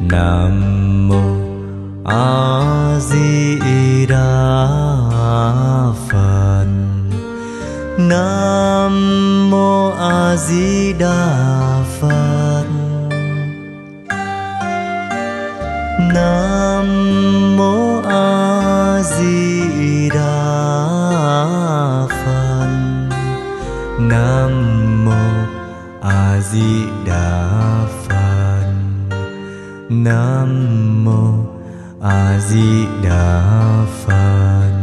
Nam mô A Di Đà Phật. Nam mô A Di Đà Phật. Nam mô A Di Đà Phật. Nam mô A Di Đà Phật. Nam mô A Di Đà Phật.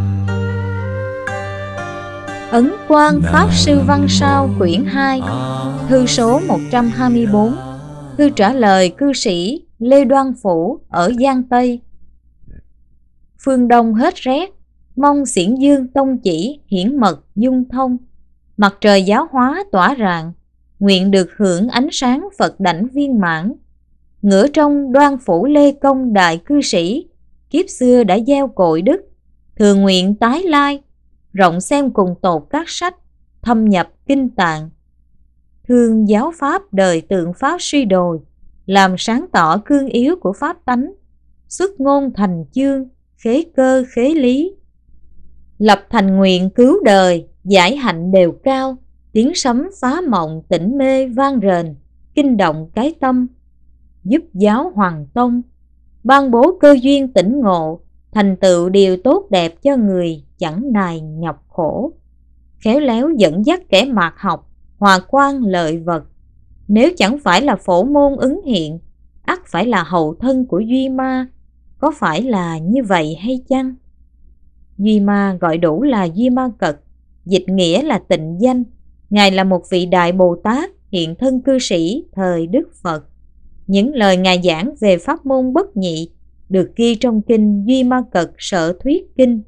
Ấn Quang Pháp Sư Văn Sao quyển 2, thư số 124. Thư trả lời cư sĩ Lê Đoan Phủ ở Giang Tây. Phương Đông hết rét, mong xiển dương tông chỉ hiển mật dung thông. Mặt trời giáo hóa tỏa rạng, nguyện được hưởng ánh sáng Phật đảnh viên mãn. Ngửa trong Đoan Phủ Lê Công đại cư sĩ, kiếp xưa đã gieo cội đức, thường nguyện tái lai, rộng xem cùng tột các sách, thâm nhập kinh tạng. Thương giáo pháp đời tượng pháp suy đồi, làm sáng tỏ cương yếu của pháp tánh, xuất ngôn thành chương, khế cơ khế lý. Lập thành nguyện cứu đời, giải hạnh đều cao, tiếng sấm phá mộng tỉnh mê vang rền, kinh động cái tâm. Giúp giáo hoàng tông, ban bố cơ duyên tỉnh ngộ, thành tựu điều tốt đẹp cho người chẳng nài nhọc khổ. Khéo léo dẫn dắt kẻ mạt học, hòa quan lợi vật. Nếu chẳng phải là phổ môn ứng hiện, ắt phải là hậu thân của Duy Ma. Có phải là như vậy hay chăng? Duy Ma gọi đủ là Duy Ma Cật, dịch nghĩa là tịnh danh. Ngài là một vị đại Bồ Tát hiện thân cư sĩ thời Đức Phật. Những lời Ngài giảng về pháp môn bất nhị được ghi trong kinh Duy Ma Cật Sở Thuyết Kinh.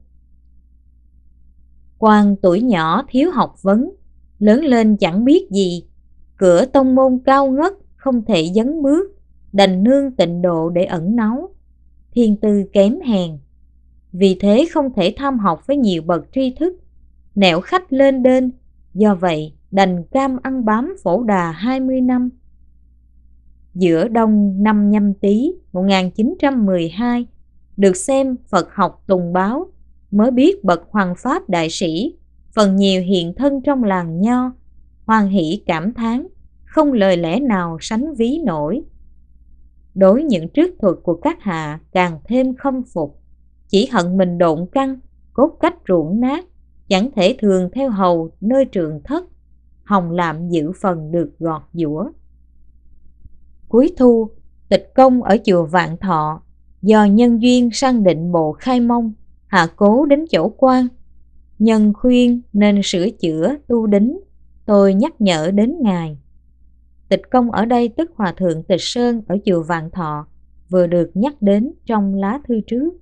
Quan tuổi nhỏ thiếu học vấn, lớn lên chẳng biết gì, cửa tông môn cao ngất không thể dấn bước, đành nương tịnh độ để ẩn náu, thiên tư kém hèn. Vì thế không thể tham học với nhiều bậc tri thức, nẻo khách lên đên, do vậy đành cam ăn bám Phổ Đà 20 năm. Giữa đông năm Nhâm Tý 1912, được xem Phật học tùng báo, mới biết bậc Hoàng Pháp đại sĩ phần nhiều hiện thân trong làng Nho, hoan hỷ cảm thán, không lời lẽ nào sánh ví nổi. Đối những trước thuật của các hạ càng thêm khâm phục, chỉ hận mình độn căn, cốt cách ruộng nát, chẳng thể thường theo hầu nơi trường thất, hồng lạm dự phần được gọt giũa. Cuối thu, Tịch Công ở chùa Vạn Thọ, do nhân duyên sang Định Bộ Khai Mông, hạ cố đến chỗ Quan. Nhân khuyên nên sửa chữa tu đính, tôi nhắc nhở đến Ngài. Tịch Công ở đây tức Hòa Thượng Tịch Sơn ở chùa Vạn Thọ, vừa được nhắc đến trong lá thư trước.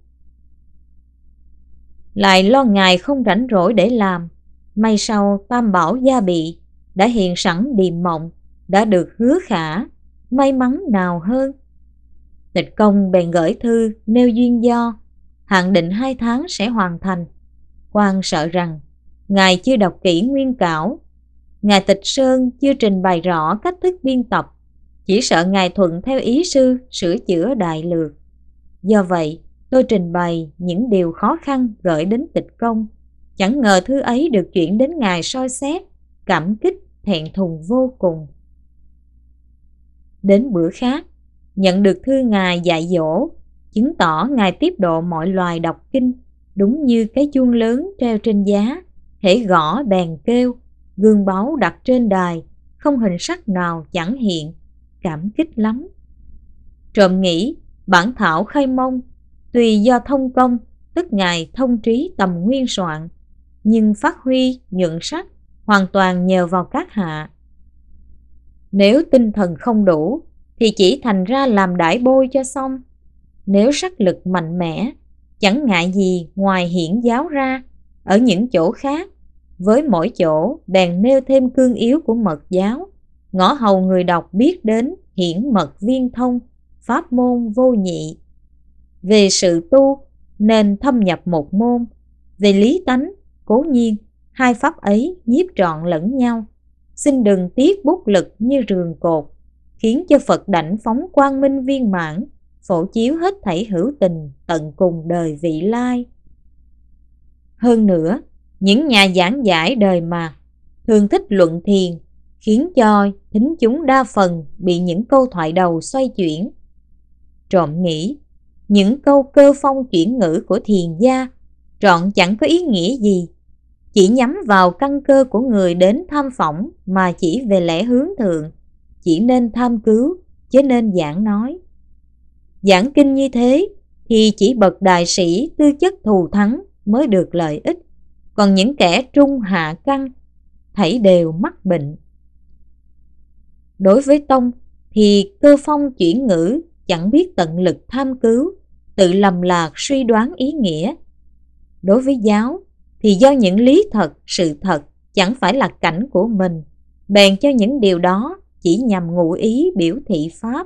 Lại lo Ngài không rảnh rỗi để làm, may sau Tam Bảo gia bị, đã hiện sẵn điềm mộng, đã được hứa khả, may mắn nào hơn. Tịch Công bèn gửi thư nêu duyên do, hạn định 2 tháng sẽ hoàn thành. Quan sợ rằng Ngài chưa đọc kỹ nguyên cảo, Ngài Tịch Sơn chưa trình bày rõ cách thức biên tập, chỉ sợ Ngài thuận theo ý sư sửa chữa đại lược. Do vậy tôi trình bày những điều khó khăn gửi đến Tịch Công, chẳng ngờ thư ấy được chuyển đến Ngài soi xét, cảm kích thẹn thùng vô cùng. Đến bữa khác, nhận được thư Ngài dạy dỗ, chứng tỏ Ngài tiếp độ mọi loài đọc kinh, đúng như cái chuông lớn treo trên giá, hễ gõ bèn kêu, gương báu đặt trên đài, không hình sắc nào chẳng hiện, cảm kích lắm. Trộm nghĩ bản thảo Khai Mông, tùy do thông công, tức Ngài thông trí tầm nguyên soạn, nhưng phát huy nhuận sắc hoàn toàn nhờ vào các hạ. Nếu tinh thần không đủ thì chỉ thành ra làm đãi bôi cho xong. Nếu sắc lực mạnh mẽ, chẳng ngại gì ngoài hiển giáo ra, ở những chỗ khác, với mỗi chỗ bèn nêu thêm cương yếu của mật giáo, ngõ hầu người đọc biết đến hiển mật viên thông, pháp môn vô nhị. Về sự tu nên thâm nhập một môn, về lý tánh cố nhiên hai pháp ấy nhiếp trọn lẫn nhau. Xin đừng tiếc bút lực như rường cột, khiến cho Phật đảnh phóng quang minh viên mãn, phổ chiếu hết thảy hữu tình tận cùng đời vị lai. Hơn nữa, những nhà giảng giải đời Mạt thường thích luận thiền, khiến cho thính chúng đa phần bị những câu thoại đầu xoay chuyển. Trộm nghĩ, những câu cơ phong chuyển ngữ của thiền gia trọn chẳng có ý nghĩa gì, chỉ nhắm vào căn cơ của người đến tham phỏng mà chỉ về lẽ hướng thượng, chỉ nên tham cứu, chứ nên giảng nói. Giảng kinh như thế thì chỉ bậc đại sĩ tư chất thù thắng mới được lợi ích, còn những kẻ trung hạ căn thảy đều mắc bệnh. Đối với tông thì cơ phong chuyển ngữ chẳng biết tận lực tham cứu, tự lầm lạc suy đoán ý nghĩa. Đối với giáo thì do những lý thật, sự thật chẳng phải là cảnh của mình, bèn cho những điều đó chỉ nhằm ngụ ý biểu thị pháp.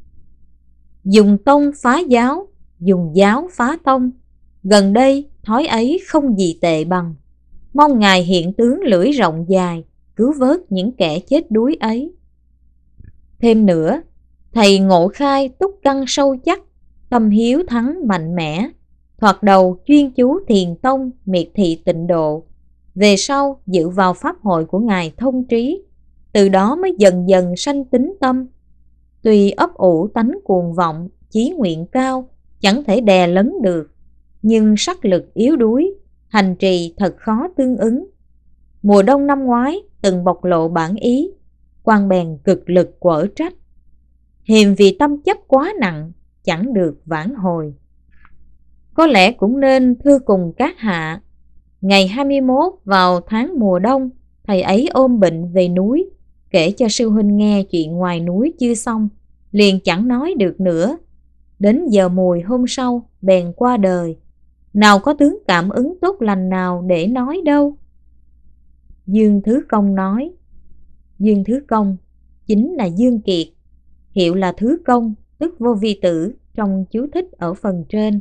Dùng tông phá giáo, dùng giáo phá tông, gần đây thói ấy không gì tệ bằng. Mong Ngài hiện tướng lưỡi rộng dài, cứu vớt những kẻ chết đuối ấy. Thêm nữa, thầy Ngộ Khai túc căn sâu chắc, tâm hiếu thắng mạnh mẽ, thoạt đầu chuyên chú thiền tông, miệt thị tịnh độ, về sau dự vào pháp hội của Ngài thông trí, từ đó mới dần dần sanh tín tâm. Tuy ấp ủ tánh cuồng vọng, chí nguyện cao, chẳng thể đè lấn được, nhưng sắc lực yếu đuối, hành trì thật khó tương ứng. Mùa đông năm ngoái từng bộc lộ bản ý, quan bèn cực lực quở trách. Hiềm vì tâm chấp quá nặng, chẳng được vãn hồi. Có lẽ cũng nên thưa cùng các hạ, ngày 21 vào tháng mùa đông, thầy ấy ôm bệnh về núi, kể cho sư huynh nghe chuyện ngoài núi chưa xong, liền chẳng nói được nữa. Đến giờ mùi hôm sau bèn qua đời, nào có tướng cảm ứng tốt lành nào để nói đâu. Dương Thứ Công nói, Dương Thứ Công chính là Dương Kiệt, hiệu là Thứ Công, tức vô vi tử trong chú thích ở phần trên.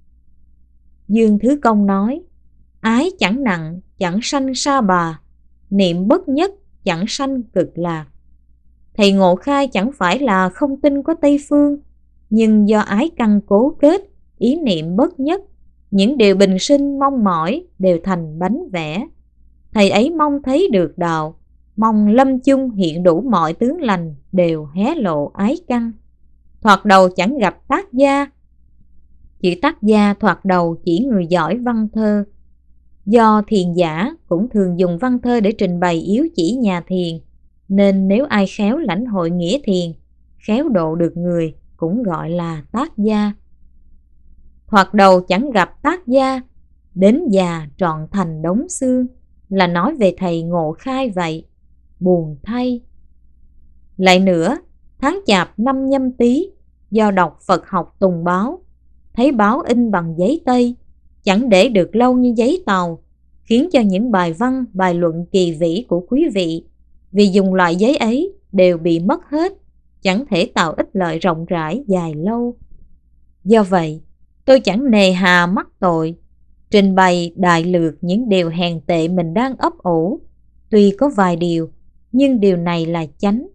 Dương Thứ Công nói, ái chẳng nặng, chẳng sanh sa bà, niệm bất nhất, chẳng sanh cực lạc. Thầy Ngộ Khai chẳng phải là không tin có Tây Phương, nhưng do ái căn cố kết, ý niệm bất nhất, những điều bình sinh mong mỏi đều thành bánh vẽ. Thầy ấy mong thấy được đạo, mong lâm chung hiện đủ mọi tướng lành đều hé lộ ái căn. Thoạt đầu chẳng gặp tác gia, chữ tác gia thoạt đầu chỉ người giỏi văn thơ. Do thiền giả cũng thường dùng văn thơ để trình bày yếu chỉ nhà thiền, nên nếu ai khéo lãnh hội nghĩa thiền, khéo độ được người, cũng gọi là tác gia. Thoạt đầu chẳng gặp tác gia, đến già trọn thành đống xương, là nói về thầy Ngộ Khai vậy. Buồn thay. Lại nữa, tháng Chạp năm Nhâm Tý, do đọc Phật học tùng báo, thấy báo in bằng giấy Tây, chẳng để được lâu như giấy tàu, khiến cho những bài văn, bài luận kỳ vĩ của quý vị, vì dùng loại giấy ấy đều bị mất hết, chẳng thể tạo ích lợi rộng rãi dài lâu. Do vậy, tôi chẳng nề hà mắc tội, trình bày đại lược những điều hèn tệ mình đang ấp ủ. Tuy có vài điều, nhưng điều này là chánh.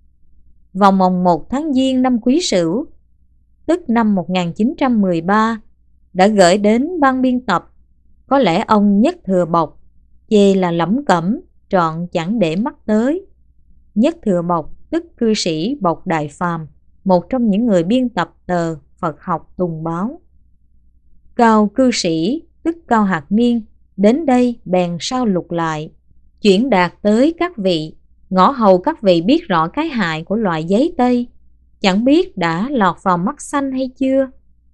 Vào mồng 1 tháng Giêng năm Quý Sửu, tức năm 1913, đã gửi đến ban biên tập. Có lẽ ông Nhất Thừa Bộc chê là lẩm cẩm, trọn chẳng để mắt tới. Nhất Thừa Bộc tức cư sĩ Bộc Đại Phàm, một trong những người biên tập tờ Phật học tùng báo. Cao cư sĩ tức Cao Hạc Niên đến đây bèn sao lục lại, chuyển đạt tới các vị, ngõ hầu các vị biết rõ cái hại của loại giấy Tây, chẳng biết đã lọt vào mắt xanh hay chưa.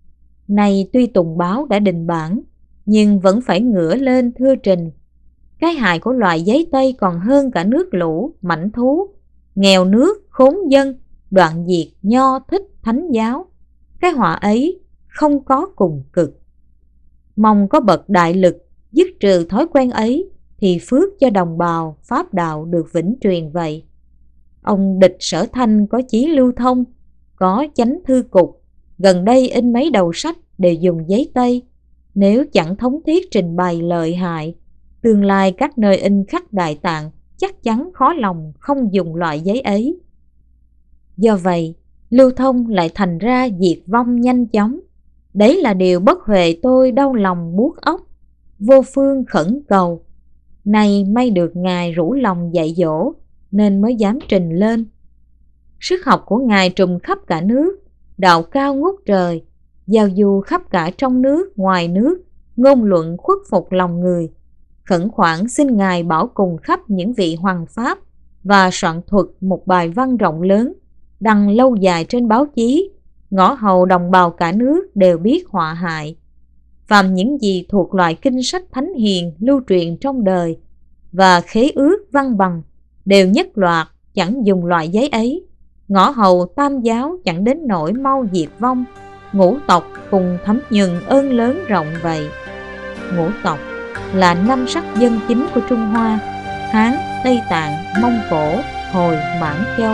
Nay tuy tùng báo đã đình bản, nhưng vẫn phải ngửa lên thưa trình. Cái hại của loại giấy Tây còn hơn cả nước lũ, mảnh thú, nghèo nước, khốn dân, đoạn diệt nho thích thánh giáo. Cái họa ấy không có cùng cực. Mong có bậc đại lực dứt trừ thói quen ấy, thì phước cho đồng bào pháp đạo được vĩnh truyền vậy. Ông Địch Sở Thanh có chí lưu thông, có chánh thư cục, gần đây in mấy đầu sách đều dùng giấy Tây. Nếu chẳng thống thiết trình bày lợi hại, tương lai các nơi in khắc Đại Tạng chắc chắn khó lòng không dùng loại giấy ấy. Do vậy, lưu thông lại thành ra diệt vong nhanh chóng. Đấy là điều Bất Huệ tôi đau lòng buốt óc, vô phương khẩn cầu. Nay may được Ngài rủ lòng dạy dỗ, nên mới dám trình lên. Sức học của Ngài trùm khắp cả nước, đạo cao ngút trời, giao du khắp cả trong nước, ngoài nước, ngôn luận khuất phục lòng người. Khẩn khoản xin Ngài bảo cùng khắp những vị hoàng pháp và soạn thuật một bài văn rộng lớn, đăng lâu dài trên báo chí, ngõ hầu đồng bào cả nước đều biết họa hại. Phàm những gì thuộc loại kinh sách thánh hiền lưu truyền trong đời và khế ước văn bằng đều nhất loạt, chẳng dùng loại giấy ấy. Ngõ hầu tam giáo chẳng đến nỗi mau diệt vong, ngũ tộc cùng thấm nhuần ơn lớn rộng vậy. Ngũ tộc là 5 sắc dân chính của Trung Hoa: Hán, Tây Tạng, Mông Cổ, Hồi, Mãn Châu.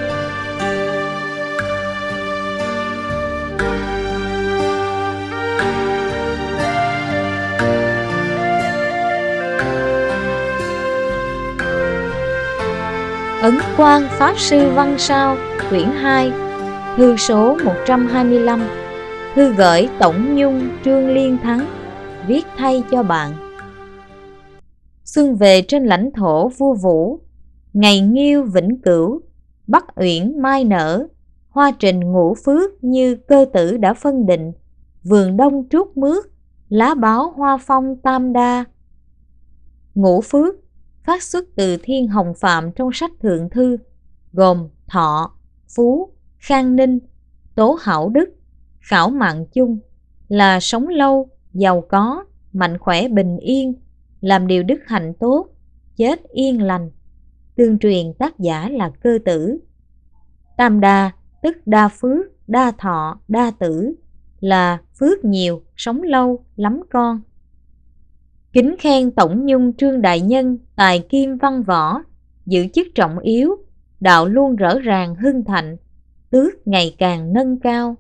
Ấn Quang Pháp Sư Văn Sao, quyển 2, thư số 125. Thư gửi Tổng Nhung Trương Liên Thắng, viết thay cho bạn. Xuân về trên lãnh thổ vua Vũ, ngày nghiêu vĩnh cửu, Bắc uyển mai nở, hoa trình ngũ phước như cơ tử đã phân định, vườn đông trúc mướt, lá báo hoa phong tam đa. Ngũ phước phát xuất từ Thiên Hồng Phạm trong sách Thượng Thư, gồm thọ, phú, khang ninh, tố hảo đức, khảo mạng chung, là sống lâu, giàu có, mạnh khỏe bình yên, làm điều đức hạnh tốt, chết yên lành. Tương truyền tác giả là Cơ Tử. Tam đa tức đa phước, đa thọ, đa tử, là phước nhiều, sống lâu, lắm con. Kính khen Tổng Nhung Trương đại nhân tài kim văn võ, giữ chức trọng yếu, đạo luôn rõ ràng hưng thạnh, tước ngày càng nâng cao.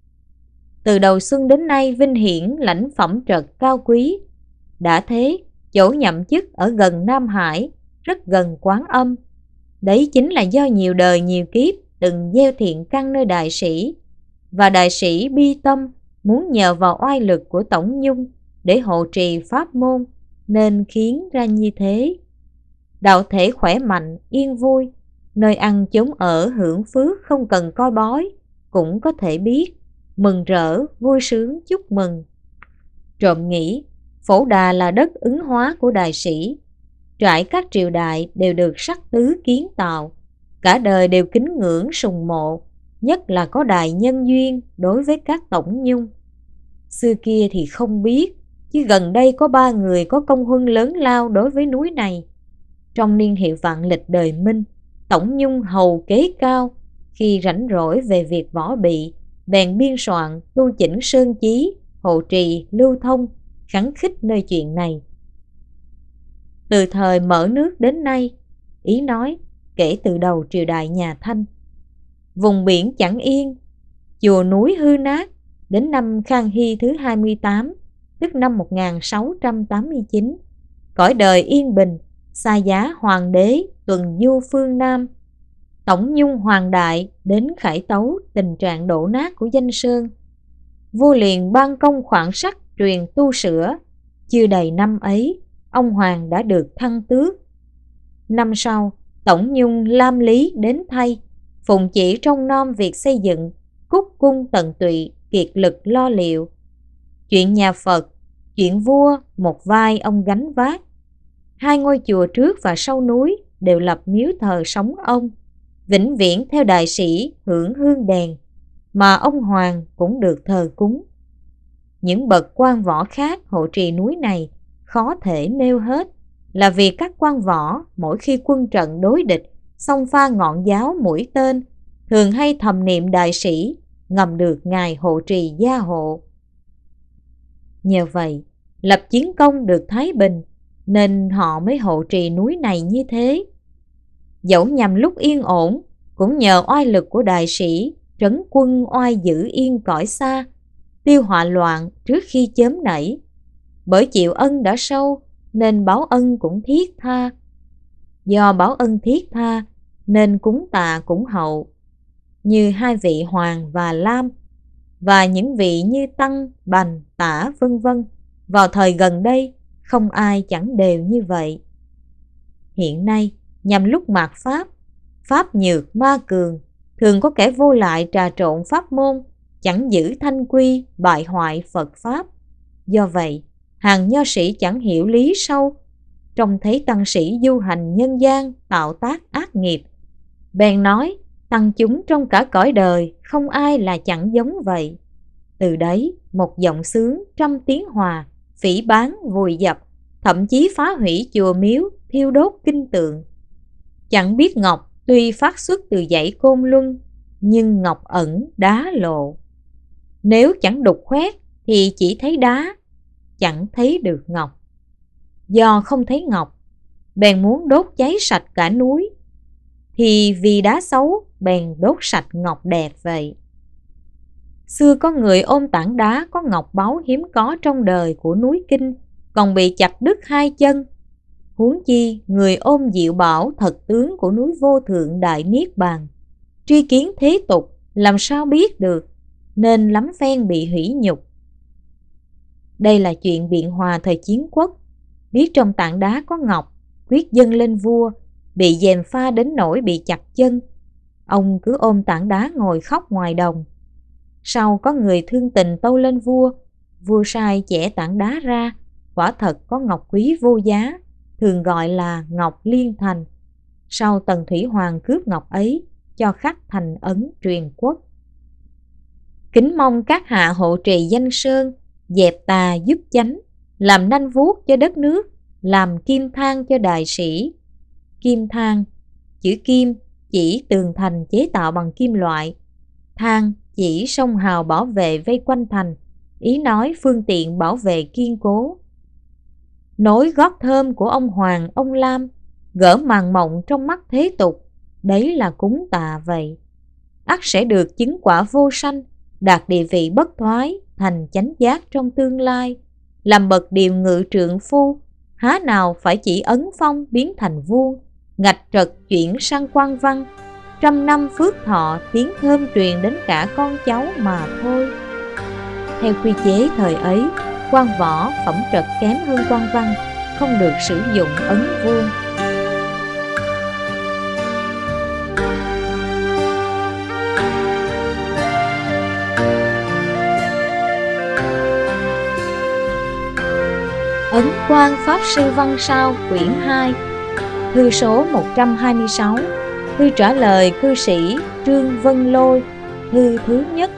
Từ đầu xuân đến nay vinh hiển lãnh phẩm trật cao quý. Đã thế, chỗ nhậm chức ở gần Nam Hải, rất gần Quán Âm. Đấy chính là do nhiều đời nhiều kiếp từng gieo thiện căn nơi đại sĩ, và đại sĩ bi tâm muốn nhờ vào oai lực của Tổng Nhung để hộ trì pháp môn, nên khiến ra như thế. Đạo thể khỏe mạnh, yên vui, nơi ăn chốn ở hưởng phước không cần coi bói, cũng có thể biết, mừng rỡ, vui sướng chúc mừng. Trộm nghĩ, Phổ Đà là đất ứng hóa của đại sĩ, trải các triều đại đều được sắc tứ kiến tạo, cả đời đều kính ngưỡng sùng mộ, nhất là có đại nhân duyên đối với các Tổng Nhung. Xưa kia thì không biết, chứ gần đây có 3 người có công huân lớn lao đối với núi này. Trong niên hiệu vạn lịch đời Minh, Tổng Nhung hầu kế cao, khi rảnh rỗi về việc võ bị, bèn biên soạn tu chỉnh sơn chí, hộ trì, lưu thông, khắng khích nơi chuyện này. Từ thời mở nước đến nay, ý nói kể từ đầu triều đại nhà Thanh, vùng biển chẳng yên, chùa núi hư nát. Đến năm Khang Hy thứ 28, tức năm 1689, cõi đời yên bình, xa giá hoàng đế tuần du phương Nam. Tổng Nhung hoàng đại đến khải tấu tình trạng đổ nát của danh sơn. Vua liền ban công khoản sắc truyền tu sửa. Chưa đầy năm ấy, ông hoàng đã được thăng tước. Năm sau, Tổng Nhung lam lý đến thay, phụng chỉ trong nom việc xây dựng, cúc cung tận tụy, kiệt lực lo liệu. Chuyện nhà Phật, chuyện vua một vai ông gánh vác. 2 ngôi chùa trước và sau núi đều lập miếu thờ sống ông, vĩnh viễn theo đại sĩ hưởng hương đèn, mà ông hoàng cũng được thờ cúng. Những bậc quan võ khác hộ trì núi này khó thể nêu hết, là vì các quan võ mỗi khi quân trận đối địch, xông pha ngọn giáo mũi tên, thường hay thầm niệm đại sĩ, ngầm được ngài hộ trì gia hộ. Nhờ vậy, lập chiến công được thái bình, nên họ mới hộ trì núi này như thế. Dẫu nhằm lúc yên ổn, cũng nhờ oai lực của đại sĩ trấn quân oai giữ yên cõi xa, tiêu họa loạn trước khi chớm nảy. Bởi chịu ân đã sâu, nên báo ân cũng thiết tha. Do báo ân thiết tha, nên cúng tạ cũng hậu. như hai vị Hoàng và Lam, và những vị như Tăng, Bành, Tả vân vân. Vào thời gần đây, không ai chẳng đều như vậy. Hiện nay, nhằm lúc mạt Pháp, Pháp nhược ma cường, thường có kẻ vô lại trà trộn pháp môn, chẳng giữ thanh quy, bại hoại Phật Pháp. Do vậy, hàng nho sĩ chẳng hiểu lý sâu, trông thấy tăng sĩ du hành nhân gian tạo tác ác nghiệp, bèn nói tăng chúng trong cả cõi đời không ai là chẳng giống vậy. Từ đấy một giọng sướng trăm tiếng hòa, phỉ báng vùi dập, thậm chí phá hủy chùa miếu, thiêu đốt kinh tượng. Chẳng biết ngọc tuy phát xuất từ dãy Côn Luân, nhưng ngọc ẩn đá lộ. Nếu chẳng đục khoét thì chỉ thấy đá, chẳng thấy được ngọc. Do không thấy ngọc, bèn muốn đốt cháy sạch cả núi, thì vì đá xấu bèn đốt sạch ngọc đẹp vậy. Xưa có người ôm tảng đá có ngọc báu hiếm có trong đời của núi Kinh, còn bị chặt đứt hai chân. Huống chi người ôm diệu bảo thật tướng của núi Vô Thượng Đại Niết Bàn, tri kiến thế tục làm sao biết được, nên lắm phen bị hủy nhục. Đây là chuyện biện hòa thời Chiến Quốc. Biết trong tảng đá có ngọc, quyết dâng lên vua, bị gièm pha đến nỗi bị chặt chân. Ông cứ ôm tảng đá ngồi khóc ngoài đồng. Sau có người thương tình tâu lên vua, vua sai chẻ tảng đá ra, quả thật có ngọc quý vô giá, thường gọi là ngọc liên thành. Sau Tần Thủy Hoàng cướp ngọc ấy, cho khắc thành ấn truyền quốc. Kính mong các hạ hộ trì danh sơn, dẹp tà giúp chánh, làm nanh vuốt cho đất nước, làm kim thang cho đại sĩ. Kim thang, chữ kim chỉ tường thành chế tạo bằng kim loại, thang chỉ sông hào bảo vệ vây quanh thành, ý nói phương tiện bảo vệ kiên cố. Nối gót thơm của ông Hoàng, ông Lam, gỡ màn mộng trong mắt thế tục, đấy là cúng tạ vậy. Ắt sẽ được chứng quả vô sanh, đạt địa vị bất thoái, thành chánh giác trong tương lai, làm bậc điều ngự trượng phu, há nào phải chỉ ấn phong biến thành vuông, ngạch trật chuyển sang quan văn, trăm năm phước thọ tiếng thơm truyền đến cả con cháu mà thôi. Theo quy chế thời ấy, quan võ phẩm trật kém hơn quan văn, không được sử dụng ấn vuông. Ấn Quang Pháp Sư Văn Sao quyển 2, thư số 126, thư trả lời cư sĩ Trương Vân Lôi, thư thứ nhất.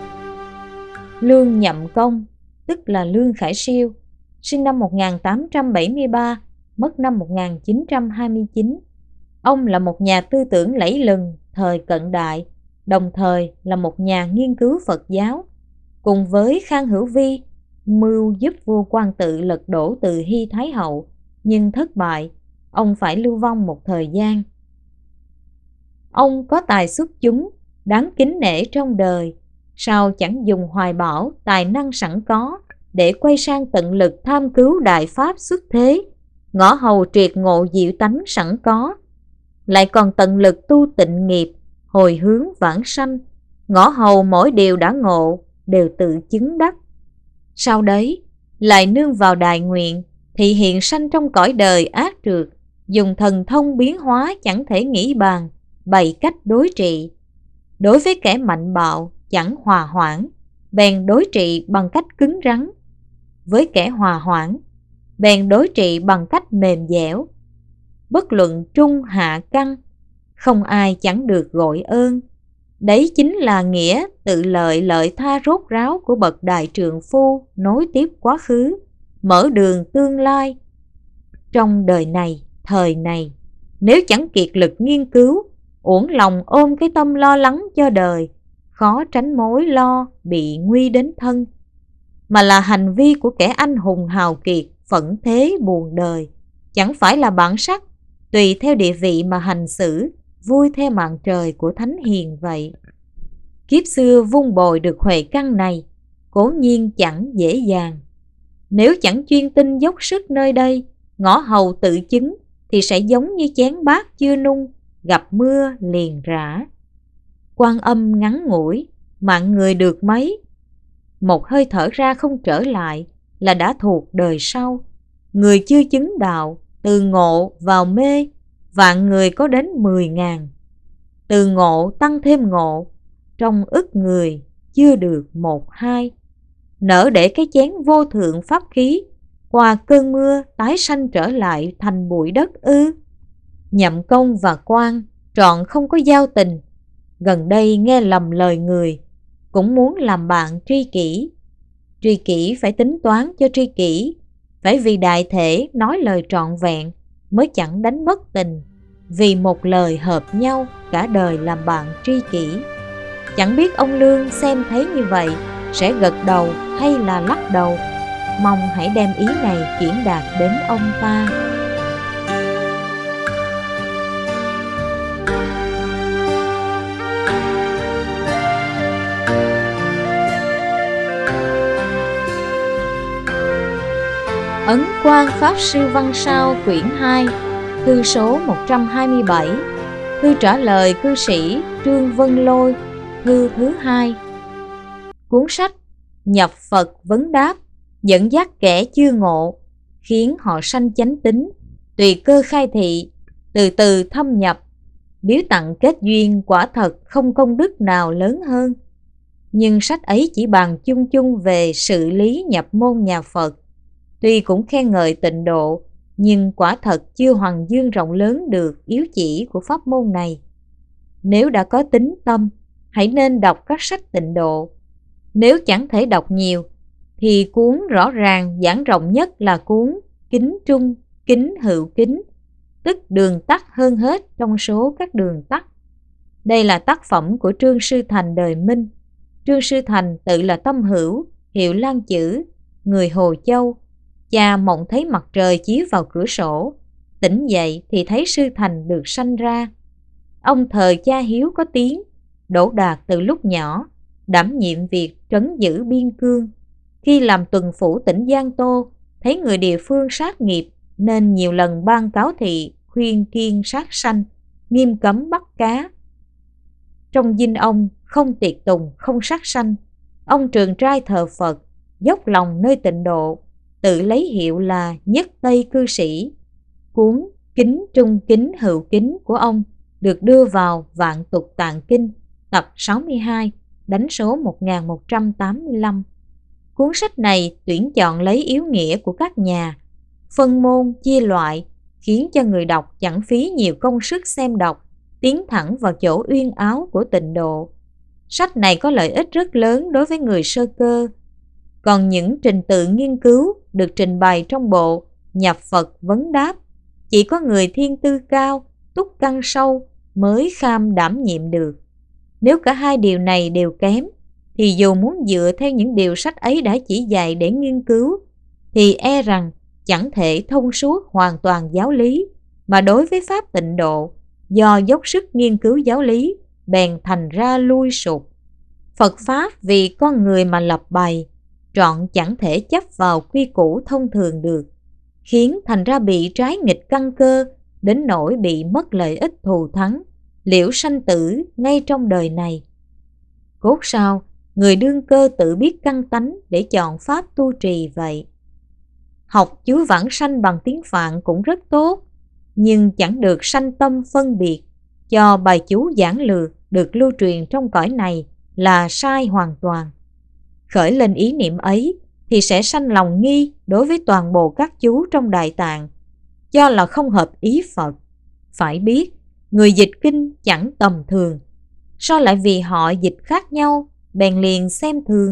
Lương Nhậm Công, tức là Lương Khải Siêu, sinh năm 1873, mất năm 1929. Ông là một nhà tư tưởng lẫy lừng thời cận đại, đồng thời là một nhà nghiên cứu Phật giáo. Cùng với Khang Hữu Vi, mưu giúp vua Quang Tự lật đổ Từ Hy Thái Hậu, nhưng thất bại, ông phải lưu vong một thời gian. Ông có tài xuất chúng, đáng kính nể trong đời, sao chẳng dùng hoài bão tài năng sẵn có để quay sang tận lực tham cứu đại pháp xuất thế, ngõ hầu triệt ngộ diệu tánh sẵn có, lại còn tận lực tu tịnh nghiệp, hồi hướng vãng sanh, ngõ hầu mỗi điều đã ngộ đều tự chứng đắc. Sau đấy lại nương vào đại nguyện, thì hiện sanh trong cõi đời ác trượt, dùng thần thông biến hóa chẳng thể nghĩ bàn, bày cách đối trị. Đối với kẻ mạnh bạo chẳng hòa hoãn, bèn đối trị bằng cách cứng rắn. Với kẻ hòa hoãn, bèn đối trị bằng cách mềm dẻo. Bất luận trung hạ căn, không ai chẳng được gọi ơn. Đấy chính là nghĩa tự lợi lợi tha rốt ráo của bậc đại trượng phu, nối tiếp quá khứ, mở đường tương lai. Trong đời này, thời này, nếu chẳng kiệt lực nghiên cứu, uổng lòng ôm cái tâm lo lắng cho đời, khó tránh mối lo bị nguy đến thân. Mà là hành vi của kẻ anh hùng hào kiệt, phẫn thế buồn đời, chẳng phải là bản sắc, tùy theo địa vị mà hành xử, vui theo mạng trời của thánh hiền vậy. Kiếp xưa vun bồi được huệ căn này, cố nhiên chẳng dễ dàng. Nếu chẳng chuyên tinh dốc sức nơi đây, ngõ hầu tự chứng, thì sẽ giống như chén bát chưa nung, gặp mưa liền rã. Quan Âm ngắn ngủi, mạng người được mấy. Một hơi thở ra không trở lại là đã thuộc đời sau. Người chưa chứng đạo, từ ngộ vào mê, vạn người có đến 10.000. Từ ngộ tăng thêm ngộ, trong ức người chưa được 1-2. Nỡ để cái chén vô thượng pháp khí qua cơn mưa tái sanh trở lại thành bụi đất ư? Nhậm Công và Quan trọn không có giao tình, gần đây nghe lầm lời người, cũng muốn làm bạn tri kỷ. Tri kỷ phải tính toán cho tri kỷ, phải vì đại thể nói lời trọn vẹn mới chẳng đánh mất tình, vì một lời hợp nhau cả đời làm bạn tri kỷ. Chẳng biết ông Lương xem thấy như vậy sẽ gật đầu hay là lắc đầu. Mong hãy đem ý này chuyển đạt đến ông ta. Ấn Quang Pháp Sư Văn Sao quyển 2, thư số 127, thư trả lời cư sĩ Trương Vân Lôi, thư thứ 2. Cuốn sách nhập Phật vấn đáp dẫn dắt kẻ chưa ngộ, khiến họ sanh chánh tín, tùy cơ khai thị, từ từ thâm nhập. Biếu tặng kết duyên quả thật không công đức nào lớn hơn. Nhưng sách ấy chỉ bàn chung chung về sự lý nhập môn nhà Phật. Tuy cũng khen ngợi tịnh độ, nhưng quả thật chưa hoằng dương rộng lớn được yếu chỉ của pháp môn này. Nếu đã có tính tâm, hãy nên đọc các sách tịnh độ. Nếu chẳng thể đọc nhiều, thì cuốn rõ ràng giảng rộng nhất là cuốn Kính Trung, Kính Hữu Kính, tức đường tắt hơn hết trong số các đường tắt. Đây là tác phẩm của Trương Sư Thành đời Minh. Trương Sư Thành tự là Tâm Hữu, hiệu Lan Chữ, người Hồ Châu. Cha mộng thấy mặt trời chiếu vào cửa sổ, tỉnh dậy thì thấy Sư Thành được sanh ra. Ông thời cha hiếu có tiếng, đỗ đạt từ lúc nhỏ, đảm nhiệm việc trấn giữ biên cương. Khi làm tuần phủ tỉnh Giang Tô, thấy người địa phương sát nghiệp nên nhiều lần ban cáo thị khuyên kiêng sát sanh, nghiêm cấm bắt cá. Trong dinh ông không tiệc tùng, không sát sanh. Ông trường trai thờ Phật, dốc lòng nơi tịnh độ, tự lấy hiệu là Nhất Tây Cư Sĩ. Cuốn Kính Trung Kính Hữu Kính của ông được đưa vào Vạn Tục Tạng Kinh tập 62, đánh số 1185. Cuốn sách này tuyển chọn lấy yếu nghĩa của các nhà, phân môn chia loại, khiến cho người đọc chẳng phí nhiều công sức xem đọc, tiến thẳng vào chỗ uyên áo của tịnh độ. Sách này có lợi ích rất lớn đối với người sơ cơ. Còn những trình tự nghiên cứu được trình bày trong bộ Nhập Phật vấn đáp, chỉ có người thiên tư cao, túc căn sâu mới kham đảm nhiệm được. Nếu cả hai điều này đều kém, thì dù muốn dựa theo những điều sách ấy đã chỉ dạy để nghiên cứu, thì e rằng chẳng thể thông suốt hoàn toàn giáo lý, mà đối với pháp tịnh độ, do dốc sức nghiên cứu giáo lý, bèn thành ra lui sụp. Phật Pháp vì con người mà lập bày, trọn chẳng thể chấp vào quy củ thông thường được, khiến thành ra bị trái nghịch căn cơ, đến nỗi bị mất lợi ích thù thắng, liễu sanh tử ngay trong đời này. Cốt sao, người đương cơ tự biết căn tánh để chọn pháp tu trì vậy. Học chú vãng sanh bằng tiếng Phạn cũng rất tốt, nhưng chẳng được sanh tâm phân biệt, cho bài chú giản lược được lưu truyền trong cõi này là sai hoàn toàn. Khởi lên ý niệm ấy thì sẽ sanh lòng nghi đối với toàn bộ các chú trong Đại Tạng, cho là không hợp ý Phật. Phải biết, người dịch kinh chẳng tầm thường, sao lại vì họ dịch khác nhau bèn liền xem thường.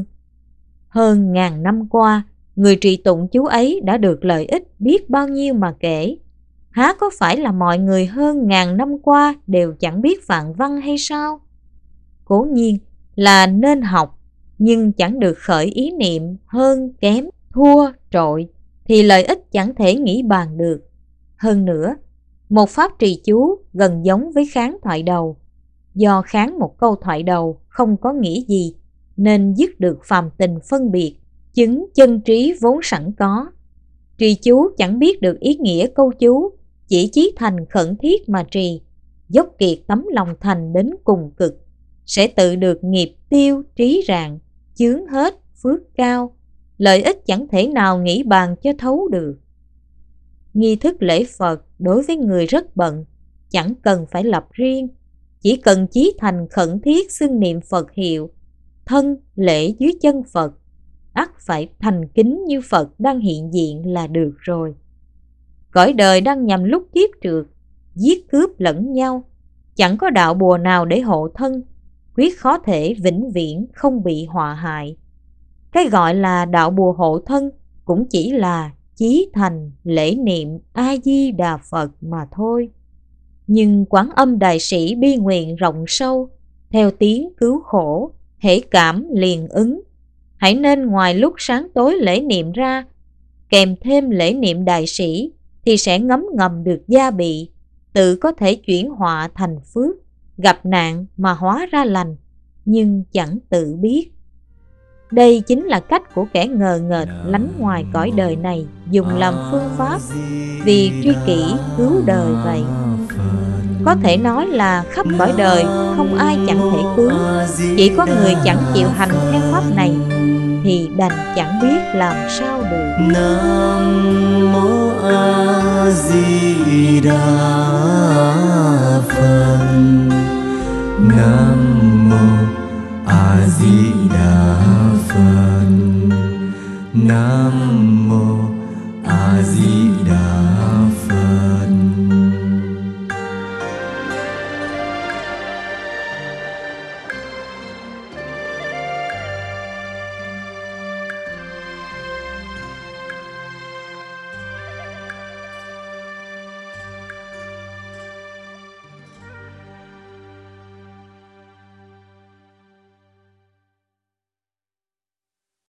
Hơn ngàn năm qua, người trì tụng chú ấy đã được lợi ích biết bao nhiêu mà kể. Há có phải là mọi người hơn ngàn năm qua đều chẳng biết Phạn văn hay sao? Cố nhiên là nên học, nhưng chẳng được khởi ý niệm hơn, kém, thua, trội, thì lợi ích chẳng thể nghĩ bàn được. Hơn nữa, một pháp trì chú gần giống với kháng thoại đầu. Do kháng một câu thoại đầu không có nghĩa gì, nên dứt được phàm tình phân biệt, chứng chân trí vốn sẵn có. Trì chú chẳng biết được ý nghĩa câu chú, chỉ chí thành khẩn thiết mà trì, dốc kiệt tấm lòng thành đến cùng cực, sẽ tự được nghiệp tiêu trí rạng, chướng hết phước cao, lợi ích chẳng thể nào nghĩ bàn cho thấu được. Nghi thức lễ Phật đối với người rất bận, chẳng cần phải lập riêng, chỉ cần chí thành khẩn thiết xưng niệm Phật hiệu, thân lễ dưới chân Phật, ắt phải thành kính như Phật đang hiện diện là được rồi. Cõi đời đang nhằm lúc kiếp trượt, giết cướp lẫn nhau, chẳng có đạo bùa nào để hộ thân, quyết khó thể vĩnh viễn không bị họa hại. Cái gọi là đạo bùa hộ thân cũng chỉ là chí thành lễ niệm A Di Đà Phật mà thôi. Nhưng Quán Âm Đại Sĩ bi nguyện rộng sâu, theo tiếng cứu khổ, hễ cảm liền ứng. Hãy nên ngoài lúc sáng tối lễ niệm ra, kèm thêm lễ niệm Đại Sĩ, thì sẽ ngấm ngầm được gia bị, tự có thể chuyển họa thành phước, gặp nạn mà hóa ra lành, nhưng chẳng tự biết. Đây chính là cách của kẻ ngờ nghệch lánh ngoài cõi đời này dùng làm phương pháp vì tri kỷ cứu đời vậy. Có thể nói là khắp cõi đời không ai chẳng thể cứu, chỉ có người chẳng chịu hành theo pháp này thì đành chẳng biết làm sao được. Nam mô A Di Đà Phật. Nam mô A Di Đà Phật. Nam mô A Di